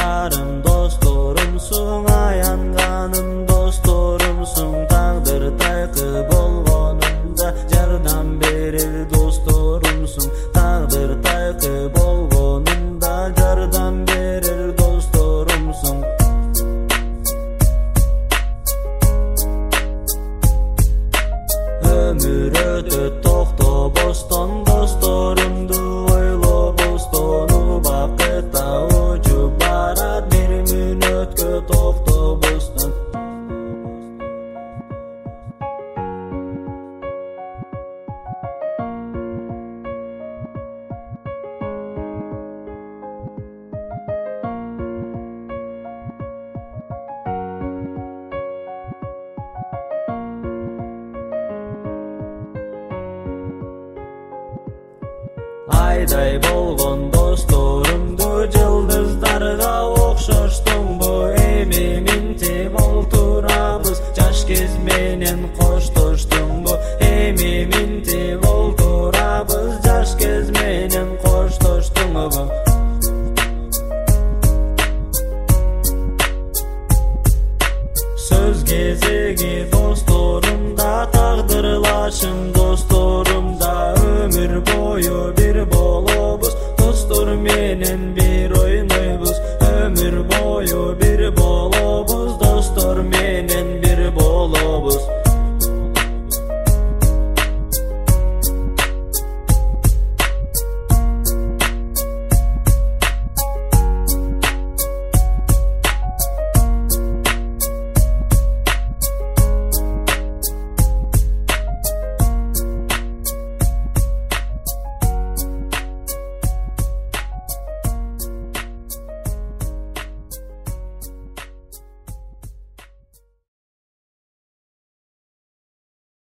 Жарым досторумсуң, аянганым досторумсуң, тагдыр тайкы болгонунда жардам берер досторумсуң, тагдыр тайкы болгонунда жардам берер досторумсуң. Ömür ötüp tokтобостон досторумду ойлобостон, убакытта учуп барат бир мүнөткө токтобостон. Айдай болгон досторумду жылдыздарга окшоштуңбу? Эми минтип олтурабыз, жаш кез менен коштоштуңбу? Эми минтип олтурабыз, жаш кез менен коштоштуңбу? Сөз кезеги